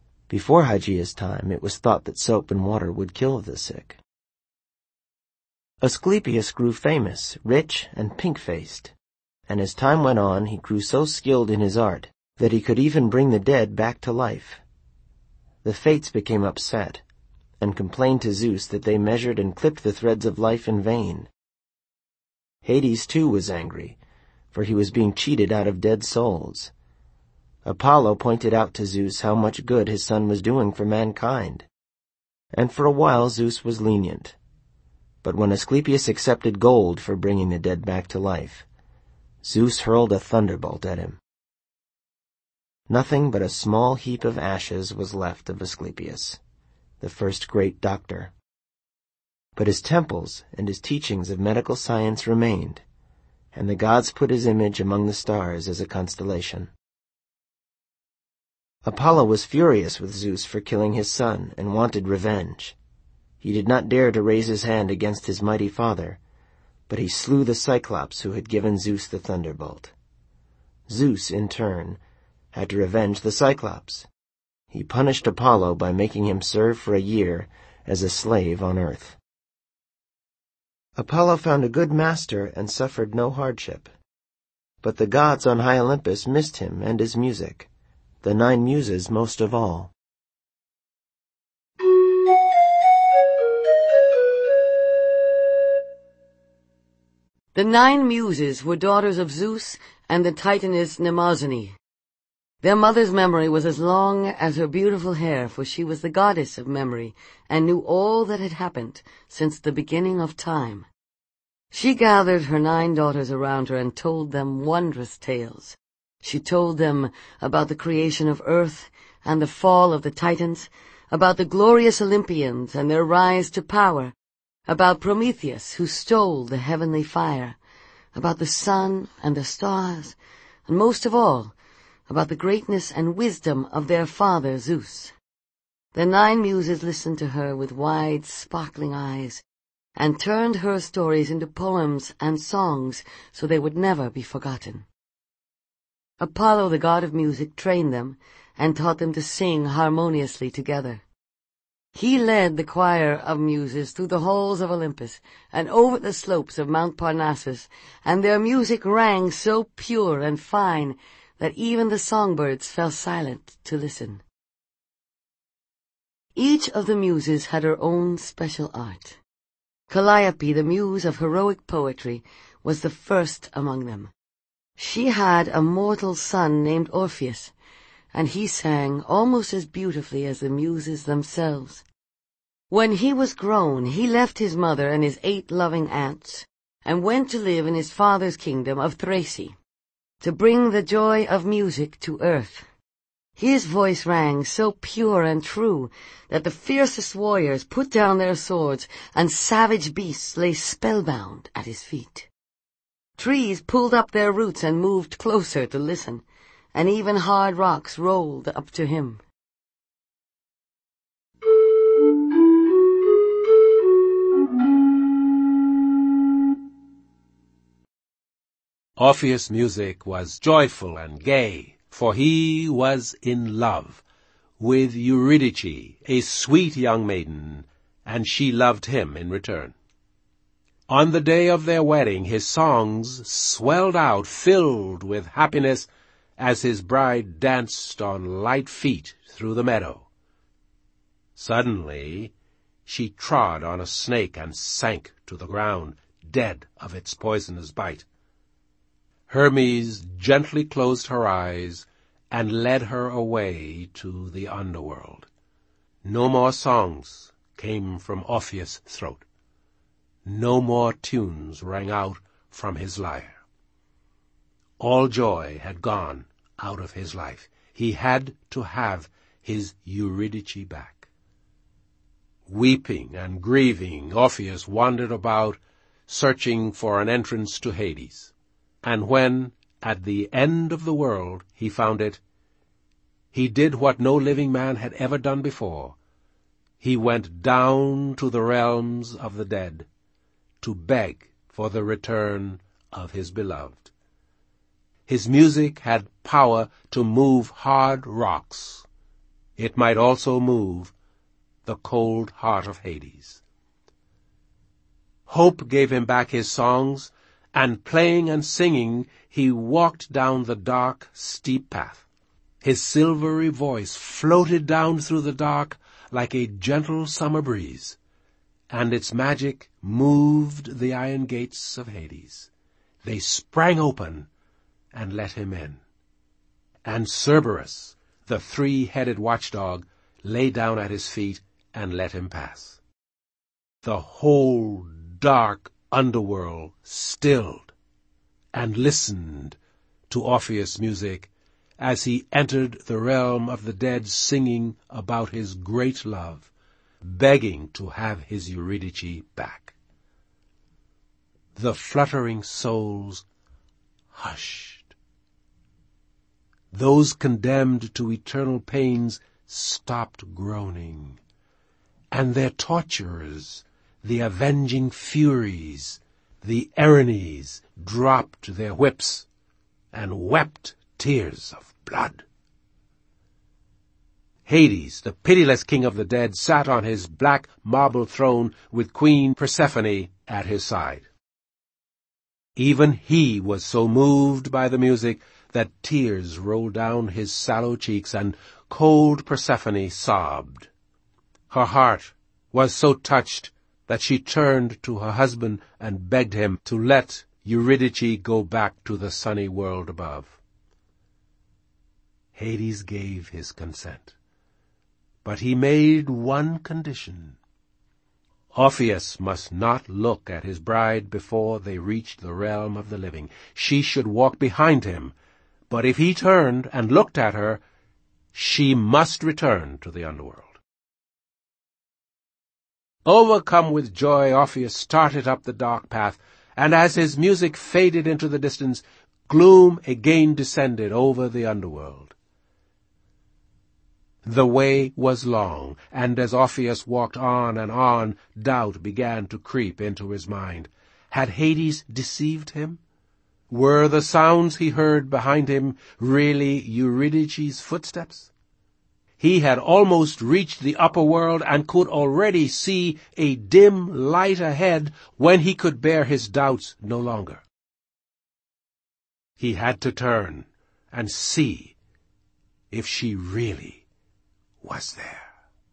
Before Hygeia's time, it was thought that soap and water would kill the sick. Asclepius grew famous, rich, and pink-faced, and as time went on he grew so skilled in his art that he could even bring the dead back to life. The Fates became upset, and complained to Zeus that they measured and clipped the threads of life in vain. Hades too was angry, for he was being cheated out of dead souls. Apollo pointed out to Zeus how much good his son was doing for mankind, and for a while Zeus was lenient. But when Asclepius accepted gold for bringing the dead back to life, Zeus hurled a thunderbolt at him. Nothing but a small heap of ashes was left of Asclepius, the first great doctor. But his temples and his teachings of medical science remained, and the gods put his image among the stars as a constellation. Apollo was furious with Zeus for killing his son and wanted revenge. He did not dare to raise his hand against his mighty father, but he slew the Cyclops who had given Zeus the thunderbolt. Zeus, in turn, had to revenge the Cyclops. He punished Apollo by making him serve for a year as a slave on Earth. Apollo found a good master and suffered no hardship. But the gods on high Olympus missed him and his music, the nine muses most of all.
The nine muses were daughters of Zeus and the Titaness Mnemosyne. Their mother's memory was as long as her beautiful hair, for she was the goddess of memory and knew all that had happened since the beginning of time. She gathered her nine daughters around her and told them wondrous tales. She told them about the creation of earth and the fall of the Titans, about the glorious Olympians and their rise to power, about Prometheus who stole the heavenly fire, about the sun and the stars, and most of all, about the greatness and wisdom of their father Zeus. The nine muses listened to her with wide, sparkling eyes, and turned her stories into poems and songs so they would never be forgotten. Apollo, the god of music, trained them and taught them to sing harmoniously together. He led the choir of muses through the halls of Olympus and over the slopes of Mount Parnassus, and their music rang so pure and fine that even the songbirds fell silent to listen. Each of the muses had her own special art. Calliope, the muse of heroic poetry, was the first among them. She had a mortal son named Orpheus, and he sang almost as beautifully as the muses themselves. When he was grown, he left his mother and his eight loving aunts, and went to live in his father's kingdom of Thrace, to bring the joy of music to earth. His voice rang so pure and true that the fiercest warriors put down their swords, and savage beasts lay spellbound at his feet. Trees pulled up their roots and moved closer to listen, and even hard rocks rolled up to him.
Orpheus' music was joyful and gay, for he was in love with Eurydice, a sweet young maiden, and she loved him in return. On the day of their wedding, his songs swelled out, filled with happiness, as his bride danced on light feet through the meadow. Suddenly, she trod on a snake and sank to the ground, dead of its poisonous bite. Hermes gently closed her eyes and led her away to the underworld. No more songs came from Orpheus' throat. No more tunes rang out from his lyre. All joy had gone out of his life. He had to have his Eurydice back. Weeping and grieving, Orpheus wandered about, searching for an entrance to Hades. And when, at the end of the world, he found it, he did what no living man had ever done before. He went down to the realms of the dead to beg for the return of his beloved. His music had power to move hard rocks. It might also move the cold heart of Hades. Hope gave him back his songs, and playing and singing, he walked down the dark, steep path. His silvery voice floated down through the dark like a gentle summer breeze, and its magic moved the iron gates of Hades. They sprang open and let him in. And Cerberus, the three-headed watchdog, lay down at his feet and let him pass. The whole dark underworld stilled and listened to Orpheus' music as he entered the realm of the dead, singing about his great love, begging to have his Eurydice back. The fluttering souls hushed. Those condemned to eternal pains stopped groaning, and their torturers, the avenging Furies, the Erinyes, dropped their whips and wept tears of blood. Hades, the pitiless king of the dead, sat on his black marble throne with Queen Persephone at his side. Even he was so moved by the music that tears rolled down his sallow cheeks, and cold Persephone sobbed. Her heart was so touched that she turned to her husband and begged him to let Eurydice go back to the sunny world above. Hades gave his consent, but he made one condition. Orpheus must not look at his bride before they reached the realm of the living. She should walk behind him, but if he turned and looked at her, she must return to the underworld. Overcome with joy, Orpheus started up the dark path, and as his music faded into the distance, gloom again descended over the underworld. The way was long, and as Orpheus walked on and on, doubt began to creep into his mind. Had Hades deceived him? Were the sounds he heard behind him really Eurydice's footsteps? He had almost reached the upper world and could already see a dim light ahead when he could bear his doubts no longer. He had to turn and see if she really was there.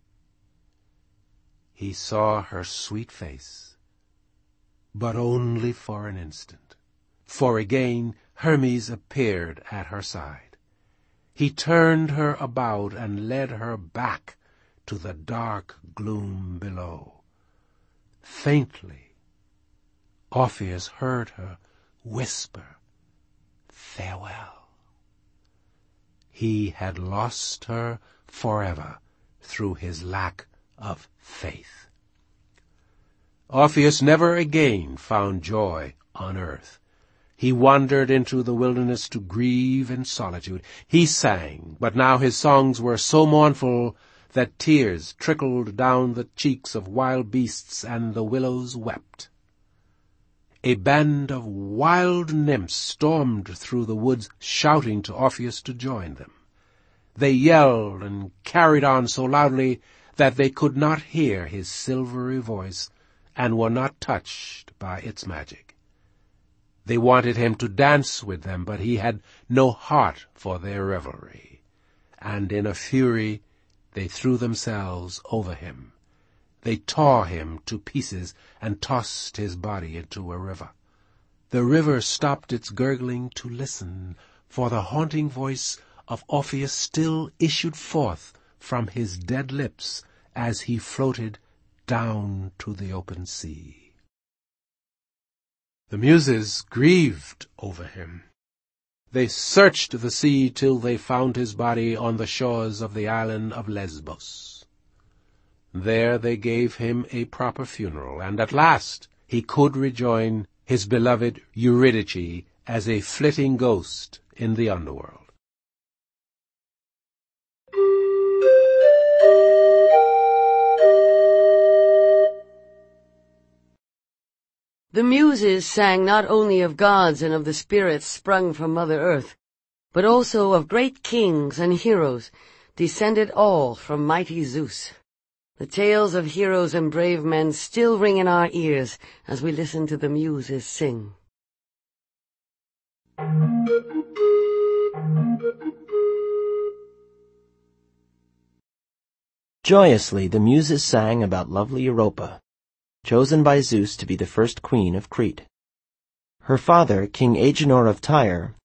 He saw her sweet face, but only for an instant, for again Hermes appeared at her side. He turned her about and led her back to the dark gloom below. Faintly, Orpheus heard her whisper, "Farewell." He had lost her forever through his lack of faith. Orpheus never again found joy on earth. He wandered into the wilderness to grieve in solitude. He sang, but now his songs were so mournful that tears trickled down the cheeks of wild beasts, and the willows wept. A band of wild nymphs stormed through the woods, shouting to Orpheus to join them. They yelled and carried on so loudly that they could not hear his silvery voice, and were not touched by its magic. They wanted him to dance with them, but he had no heart for their revelry, and in a fury they threw themselves over him. They tore him to pieces and tossed his body into a river. The river stopped its gurgling to listen, for the haunting voice of Orpheus still issued forth from his dead lips as he floated down to the open sea. The Muses grieved over him. They searched the sea till they found his body on the shores of the island of Lesbos. There they gave him a proper funeral, and at last he could rejoin his beloved Eurydice as a flitting ghost in the underworld.
The Muses sang not only of gods and of the spirits sprung from Mother Earth, but also of great kings and heroes, descended all from mighty Zeus. The tales of heroes and brave men still ring in our ears as we listen to the muses sing.
Joyously the Muses sang about lovely Europa, chosen by Zeus to be the first queen of Crete. Her father, King Agenor of Tyre,